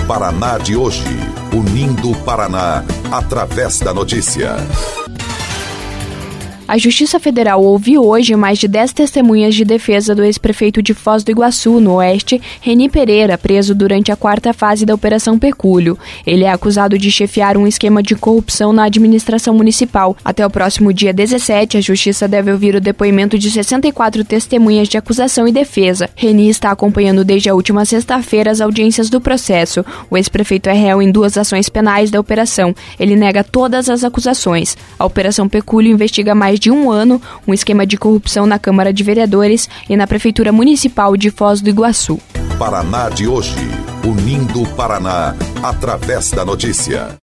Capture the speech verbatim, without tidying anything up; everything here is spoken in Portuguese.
Paraná de hoje, unindo o Paraná através da notícia. A Justiça Federal ouviu hoje mais de dez testemunhas de defesa do ex-prefeito de Foz do Iguaçu, no Oeste, Reni Pereira, preso durante a quarta fase da Operação Pecúlio. Ele é acusado de chefiar um esquema de corrupção na administração municipal. Até o próximo dia dezessete, a Justiça deve ouvir o depoimento de sessenta e quatro testemunhas de acusação e defesa. Reni está acompanhando desde a última sexta-feira as audiências do processo. O ex-prefeito é réu em duas ações penais da operação. Ele nega todas as acusações. A Operação Pecúlio investiga mais de um ano um esquema de corrupção na Câmara de Vereadores e na Prefeitura Municipal de Foz do Iguaçu. Paraná de hoje, unindo o Paraná através da notícia.